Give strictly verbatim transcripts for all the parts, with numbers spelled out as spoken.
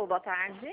boa tarde.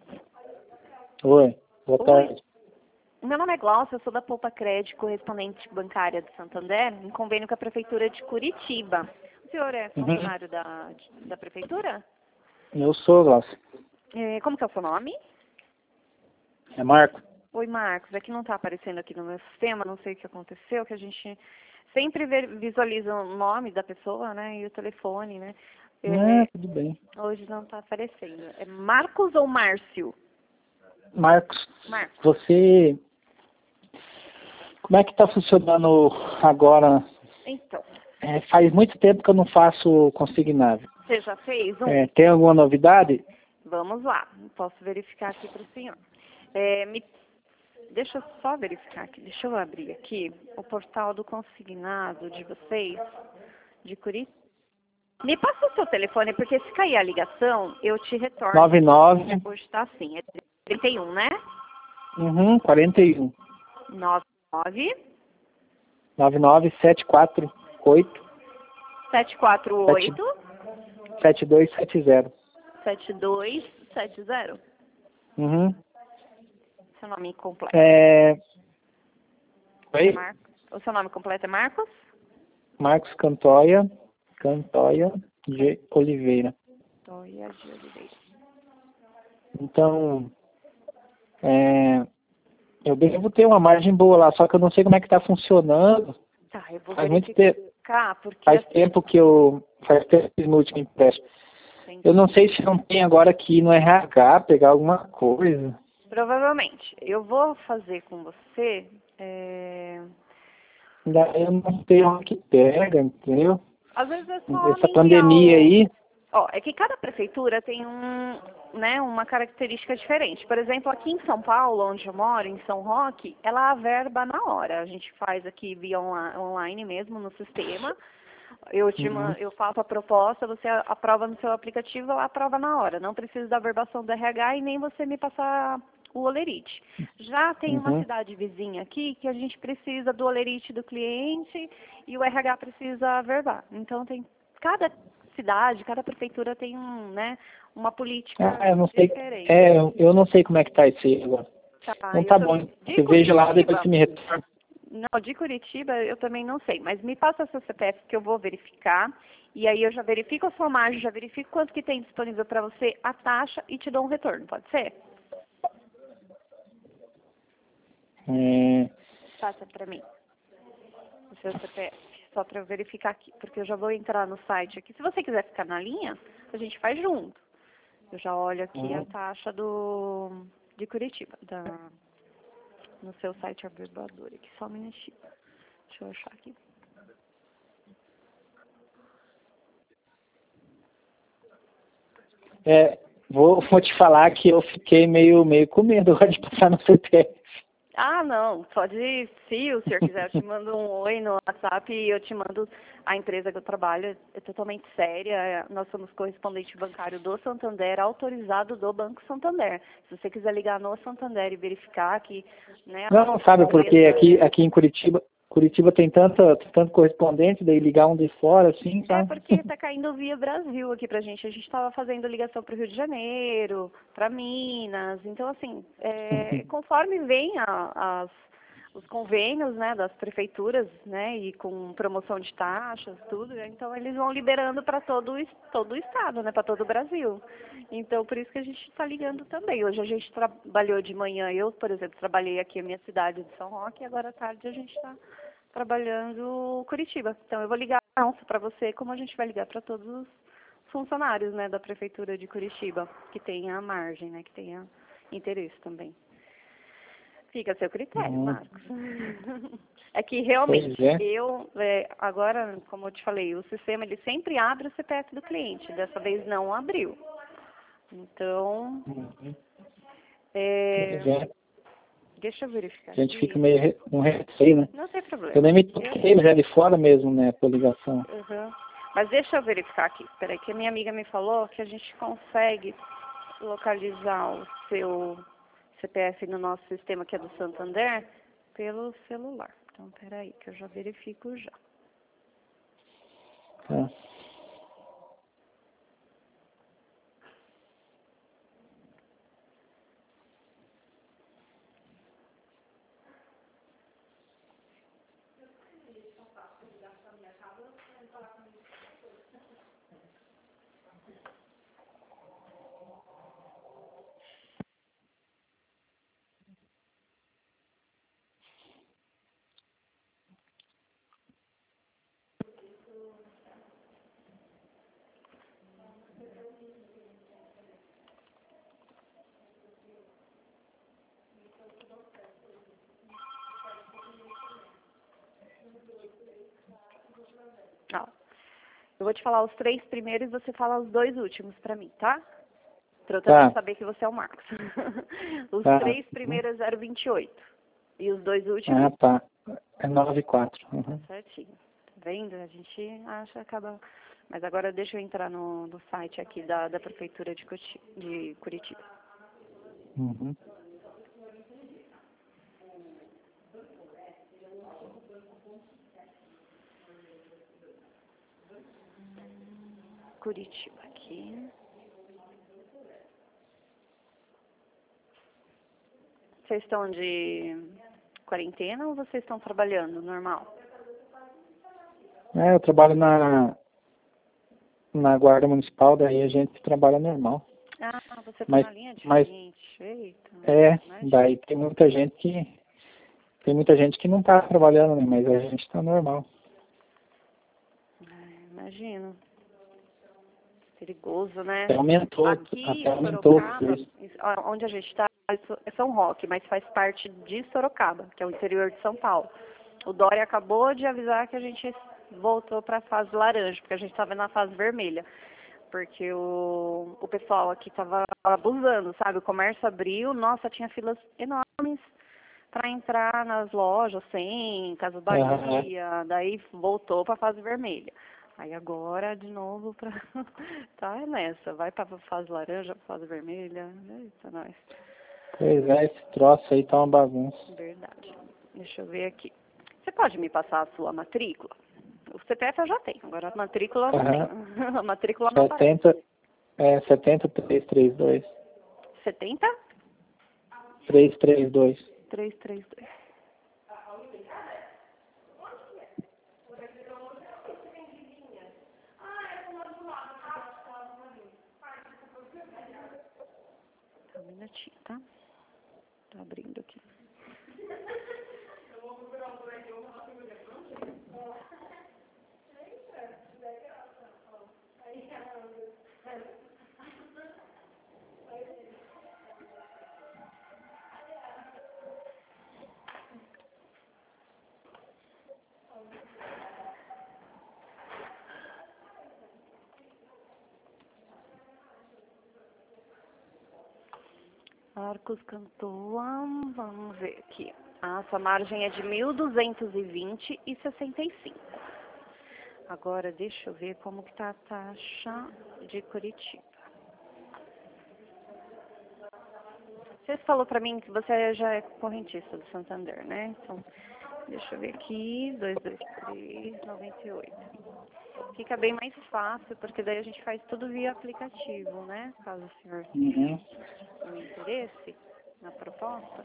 Oi, boa Oi. tarde. Meu nome é Glaucia, eu sou da Poupa Crédito, correspondente bancária do Santander, em convênio com a Prefeitura de Curitiba. O senhor é Uhum. funcionário da, da Prefeitura? Eu sou, Glaucia. É, como que é o seu nome? É Marco. Oi, Marcos. Aqui não está aparecendo aqui no meu sistema, não sei o que aconteceu, que a gente sempre ver- visualiza o nome da pessoa, né, e o telefone, né? Ah, É, tudo bem. hoje não está aparecendo. É Marcos ou Márcio? Marcos, Marcos. você... Como é que está funcionando agora? Então, É, faz muito tempo que eu não faço consignável. você já fez um? É, tem alguma novidade? Vamos lá, posso verificar aqui para o senhor. É, me, deixa eu só verificar aqui, deixa eu abrir aqui o portal do consignado de vocês, de Curitiba. Me passa o seu telefone, porque se cair a ligação, eu te retorno. nove nove. Hoje está assim, é trinta e um, né? Uhum, quarenta e um. nove nove nove nove sete quatro oito sete quatro oito sete dois sete zero. sete dois sete zero. Uhum. Seu nome completo É... é Oi? Marcos? O seu nome completo é Marcos? Marcos Cantoia. Cantoia de Oliveira. Toia de Oliveira. Então, é, eu devo ter uma margem boa lá, só que eu não sei como é que está funcionando. Tá, eu vou Faz muito tempo, verificar, porque faz assim, tempo que eu faz tempo que eu fiz meu último empréstimo. tem- Eu não sei se não tem agora aqui no R H pegar alguma coisa. provavelmente, eu vou fazer com você, é, Daí eu não sei onde que pega, entendeu? às vezes é só Essa me enviar pandemia o... aí, Ó, é que cada prefeitura tem um, né, uma característica diferente. Por exemplo, aqui em São Paulo, onde eu moro, em São Roque, ela averba na hora. A gente faz aqui via onla- online mesmo, no sistema. Eu, te, uhum, ma- eu faço a proposta, você a- aprova no seu aplicativo, ela aprova na hora. Não precisa da averbação do R H e nem você me passar o olerite. Já tem uma uhum. cidade vizinha aqui que a gente precisa do olerite do cliente e o R H precisa averbar. Então, tem cada cidade, cada prefeitura tem um, né, uma política Ah, eu não sei. diferente. É, eu eu não sei como é que tá isso aí agora. Tá, Então eu tá tô bom. de Você veja lá, depois Curitiba. você me retorna. Não, de Curitiba eu também não sei, mas me passa seu C P F que eu vou verificar. E aí eu já verifico a sua margem, já verifico quanto que tem disponível para você, a taxa e te dou um retorno, pode ser? É, Passa para mim o seu C P F, só para eu verificar aqui, porque eu já vou entrar no site aqui. Se você quiser ficar na linha, a gente faz junto. Eu já olho aqui a uhum. taxa do de Curitiba, da, no seu site averbadouro aqui, só um minutinho. Deixa eu achar aqui. É, vou, vou te falar que eu fiquei meio, meio com medo agora de passar no C P F. Ah, não, pode, se o senhor quiser, eu te mando um oi no WhatsApp e eu te mando a empresa que eu trabalho, é totalmente séria, é- nós somos correspondente bancário do Santander, autorizado do Banco Santander. Se você quiser ligar no Santander e verificar que, né, a Não, sabe, porque empresa aqui, é... aqui em Curitiba, Curitiba tem tanta, tanto correspondente, daí ligar um de fora, assim, É tá? porque está caindo via Brasil aqui pra gente. A gente estava fazendo ligação para o Rio de Janeiro, para Minas. Então, assim, é, conforme vem a- as, os convênios, né, das prefeituras, né, e com promoção de taxas, tudo, né, então eles vão liberando para todo, o es- todo o estado, né, para todo o Brasil. Então, por isso que a gente está ligando também. Hoje a gente trabalhou de manhã, eu, por exemplo, trabalhei aqui na minha cidade de São Roque, e agora à tarde a gente está trabalhando Curitiba. Então, eu vou ligar não só para você, como a gente vai ligar para todos os funcionários, né, da prefeitura de Curitiba, que tenha a margem, né, que tenha interesse também. Fica a seu critério, Hum, Marcos. É que pois realmente, é. eu, é, agora, como eu te falei, o sistema ele sempre abre o C P F do cliente, dessa vez não abriu. Então, Uhum. é, Pois é. deixa eu verificar A gente fica aqui. meio re- com receio, né? Não tem Eu problema. nem me Eu, toquei, mas é de fora mesmo, né, por ligação. uhum. Mas deixa eu verificar aqui. Peraí, que a minha amiga me falou que a gente consegue localizar o seu C P F no nosso sistema, que é do Santander, pelo celular. Então, peraí, que eu já verifico já. Tá. Ó, eu vou te falar os três primeiros e você fala os dois últimos pra mim, tá? Pra eu também Tá. saber que você é o Marcos. Os Tá. três primeiros é zero vinte e oito. E os dois últimos? Ah, tá. É nove e quatro. Uhum. Certinho. Tá vendo? A gente acha, acaba... Mas agora deixa eu entrar no, no site aqui da, da Prefeitura de, Coti... de Curitiba. Uhum. Curitiba aqui. Vocês estão de quarentena ou vocês estão trabalhando normal? É, eu trabalho na, na Guarda Municipal, daí a gente trabalha normal. Ah, você tá Mas, na linha de mas frente. Eita. é, Imagina. daí tem muita gente que tem muita gente que não tá trabalhando, né, mas a gente tá normal. Ai, imagino. Perigoso, né? Até aumentou, Aqui até em aumentou o Sorocaba, preço. onde a gente está, é São Roque, mas faz parte de Sorocaba, que é o interior de São Paulo. O Dória acabou de avisar que a gente voltou para a fase laranja, porque a gente estava na fase vermelha. Porque o, o pessoal aqui estava abusando, sabe? O comércio abriu, nossa, tinha filas enormes para entrar nas lojas, sem, Casa Bahia, daí voltou para a fase vermelha. Aí agora, de novo, pra... tá nessa, vai para a fase laranja, pra fase vermelha, eita, nós. Pois é, esse troço aí tá uma bagunça. Verdade. Deixa eu ver aqui. Você pode me passar a sua matrícula? O C P F eu já tenho, agora a matrícula não Aham. tenho. A matrícula não aparece. setenta, é, setenta, trezentos e trinta e dois. setenta? trezentos e trinta e dois. trezentos e trinta e dois. Um minutinho, tá? Tá abrindo aqui. Marcos Cantoa, vamos ver aqui. A sua margem é de mil duzentos e vinte e sessenta e cinco. Agora deixa eu ver como que tá a taxa de Curitiba. Você falou pra mim que você já é correntista do Santander, né? Então, deixa eu ver aqui, duzentos e vinte e três vírgula noventa e oito. Fica bem mais fácil, porque daí a gente faz tudo via aplicativo, né? Caso o senhor Uhum. tenha um interesse na proposta.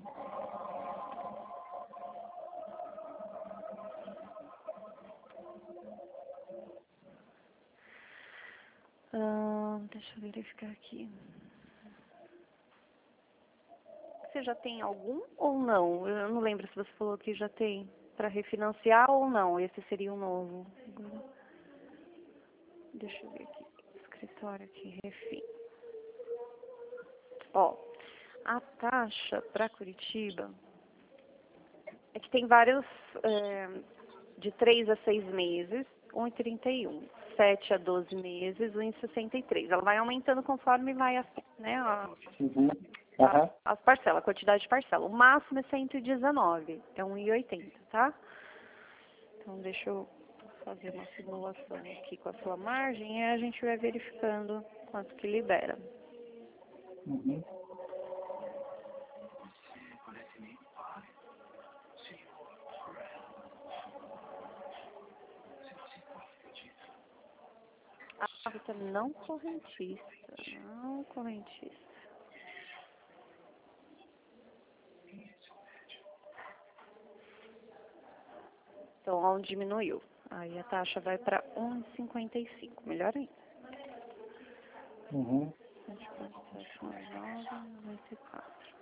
Ah, deixa eu verificar aqui. Você já tem algum ou não? Eu não lembro se você falou que já tem para refinanciar ou não. Esse seria um novo. Agora, deixa eu ver aqui. Escritório aqui, refim. Ó, a taxa para Curitiba é que tem vários, é, de três a seis meses, um vírgula trinta e um. sete a doze meses, um vírgula sessenta e três. Ela vai aumentando conforme vai, assim, né, a, Uhum. a, Aham. as parcelas, a quantidade de parcela. O máximo é cento e dezenove, é um vírgula oitenta, tá? Então, deixa eu fazer uma simulação aqui com a sua margem e a gente vai verificando quanto que libera. Uhum. Ah, você é não correntista, não correntista. Então, onde diminuiu. Aí a taxa vai para um vírgula cinquenta e cinco, melhor ainda. Uhum. sete ponto sete nove nove, noventa e quatro.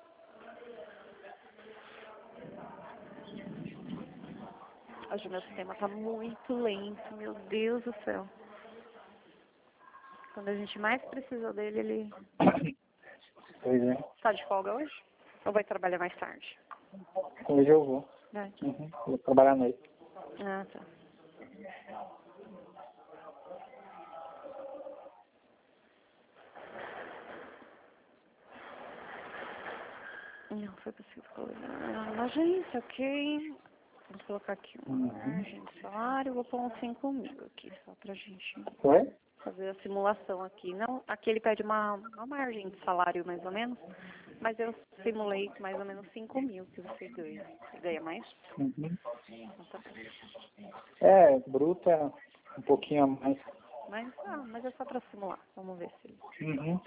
Hoje o meu sistema tá muito lento, meu Deus do céu. Quando a gente mais precisa dele, ele Pois é. tá de folga hoje? Ou vai trabalhar mais tarde? Hoje eu vou. Vai. Uhum. Vou trabalhar à noite. Ah, tá. Não foi possível colocar na agência, ok. Vou colocar aqui uma Uhum. margem de salário, vou pôr uns cinco mil aqui, só pra gente Oi? fazer a simulação aqui. Não, aqui ele pede uma, uma margem de salário mais ou menos, mas eu simulei mais ou menos cinco mil que você ganha. Você ganha mais? Uhum. Então tá. É, bruta é um pouquinho a mais. Mas, ah, mas é só pra simular. Vamos ver se... Uhum.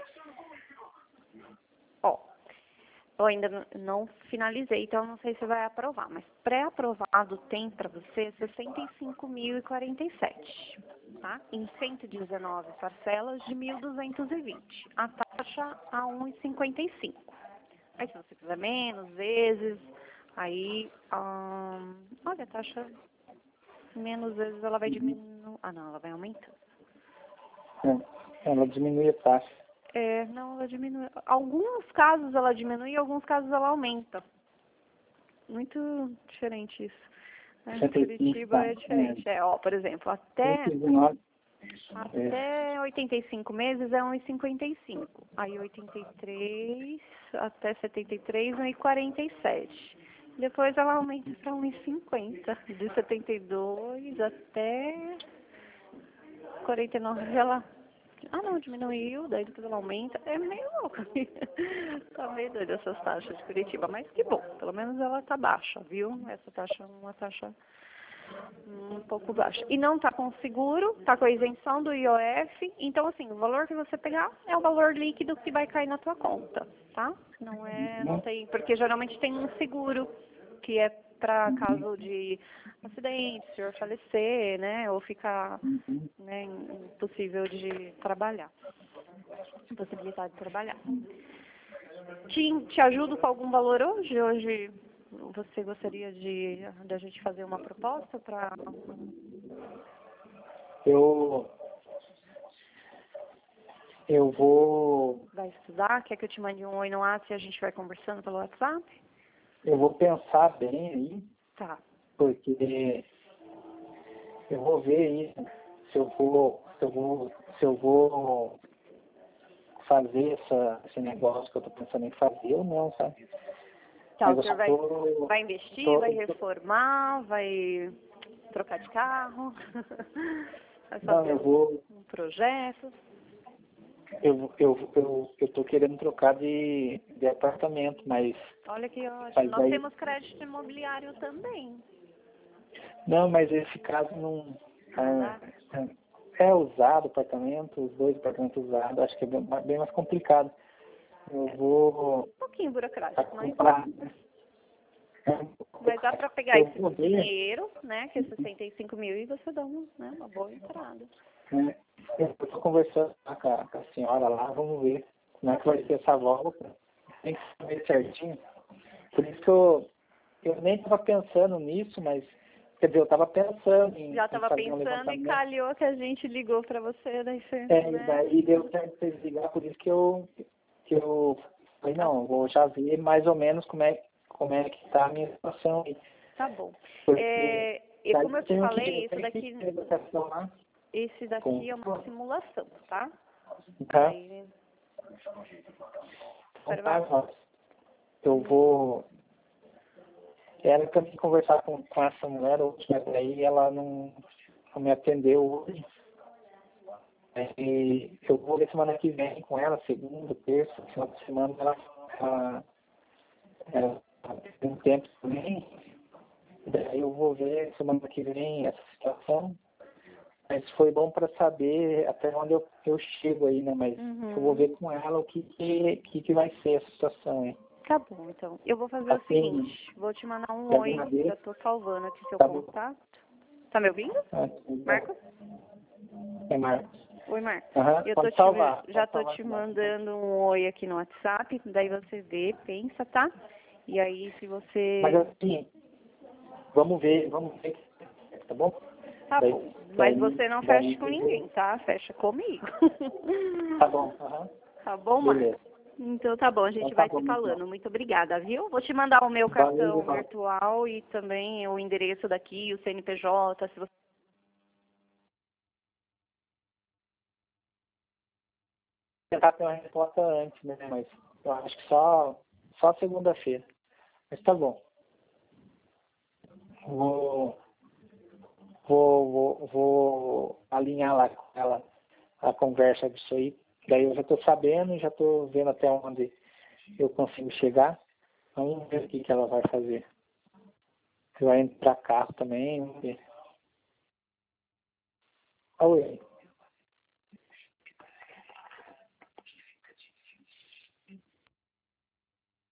Ó, eu ainda n- não finalizei, então não sei se vai aprovar, mas pré-aprovado tem para você sessenta e cinco mil e quarenta e sete, tá? Em cento e dezenove parcelas de mil duzentos e vinte. A taxa a um vírgula cinquenta e cinco. Aí se você quiser menos vezes, aí, ahn, olha, a taxa menos vezes ela vai diminuir. Ah, não, ela vai aumentando. É, ela diminui a taxa. É, não, ela diminui. Alguns casos ela diminui e alguns casos ela aumenta. Muito diferente isso. Né? sessenta e cinco, Curitiba tá? é diferente. É, ó, por exemplo, É, até, cento e dezenove, é, até oitenta e cinco meses é um vírgula cinquenta e cinco. Aí oitenta e três, até setenta e três, um vírgula quarenta e sete. Depois ela aumenta para um vírgula cinquenta. De setenta e dois até quarenta e nove ela... Ah, não, diminuiu, daí depois ela aumenta. É meio louco. Tá meio doido essas taxas de Curitiba, mas que bom. Pelo menos ela tá baixa, viu? Essa taxa é uma taxa um pouco baixa. E não tá com seguro, tá com a isenção do I O F. Então, assim, o valor que você pegar é o valor líquido que vai cair na tua conta, tá? Não é, não tem, porque geralmente tem um seguro que é para caso de acidente, se senhor falecer, né, ou ficar, uhum. né, impossível de trabalhar, impossibilidade de trabalhar. Te, te ajudo com algum valor hoje? Hoje você gostaria de da gente fazer uma proposta para... Eu, eu vou, Vai estudar? Quer que eu te mande um oi no WhatsApp e a gente vai conversando pelo WhatsApp? eu vou pensar bem aí, Tá. porque eu vou ver aí se eu vou, se eu vou, se eu vou fazer essa, esse negócio que eu tô pensando em fazer ou não, sabe? Tá, Mas o eu só senhor vai, tô, vai investir, tô, vai tô reformar, vai trocar de carro, vai não, fazer eu um, vou, um projeto. eu, eu, eu, eu tô querendo trocar de, de apartamento, mas, Olha que ótimo. mas Nós aí, temos crédito imobiliário também. não, mas esse caso não, Não dá? é, é usado apartamento, os dois apartamentos usados, acho que é bem, bem mais complicado. Eu vou Um pouquinho burocrático, mas, comprar, mas dá para pegar eu esse vou ver, dinheiro, né, que é sessenta e cinco mil, e você dá uma, né, uma boa entrada. né? Eu estou conversando com a, com a senhora lá, vamos ver como é que vai ser essa volta. Tem que saber certinho. Por isso que eu, eu nem estava pensando nisso, mas, quer dizer, eu estava pensando em, Já em estava fazer um pensando e levantamento. calhou que a gente ligou para você, daí você, É, e né? daí deu certo pra vocês ligar, por isso que eu, que eu falei, não, eu vou já ver mais ou menos como é, como é que está a minha situação aí. Tá bom. Porque É, e daí como eu te tem um que falei, isso tem que daqui, negociação lá. esse Com, daqui é uma simulação, tá? tá? Aí, Então, espera, tá, vai. ó, eu vou. Era pra mim conversar com, com essa mulher, mas aí ela não, não me atendeu hoje. E eu vou ver semana que vem com ela, segunda, terça, final de semana, ela, ela, ela tem um tempo também. Daí eu vou ver semana que vem essa situação. Mas foi bom para saber até onde eu, eu chego aí, né? Mas Uhum. eu vou ver com ela o que, que, que, que vai ser a situação aí. Tá bom, então. Eu vou fazer o Assim, seguinte, vou te mandar um eu oi, agradeço. já tô salvando aqui seu Tá bom. contato. Tá me ouvindo? Ah, tudo bom. Marcos? É Marcos. Oi, Marcos. Aham, Eu tô pode te, salvar. já Pode tô salvar te com nós. mandando um oi aqui no WhatsApp, daí você vê, pensa, tá? E aí, se você... Mas assim, vamos ver, vamos ver, tá bom? Tá Daí, bom, mas daí, você não daí, fecha com ninguém, tá? Fecha comigo. tá bom, aham. Tá bom, Beleza. Marcos? Então tá bom, a gente Então tá vai bom, se então. falando. Muito obrigada, viu? Vou te mandar o meu cartão Valeu, Val. virtual e também o endereço daqui, o C N P J, se você Tentar ter uma resposta antes, né? Mas eu acho que só, só segunda-feira. Mas tá bom. Vou, vou, vou, vou alinhar lá com ela a conversa disso aí. Daí eu já estou sabendo, já estou vendo até onde eu consigo chegar. Vamos ver o que, que ela vai fazer. Se vai entrar carro também. Vamos ver. Oi.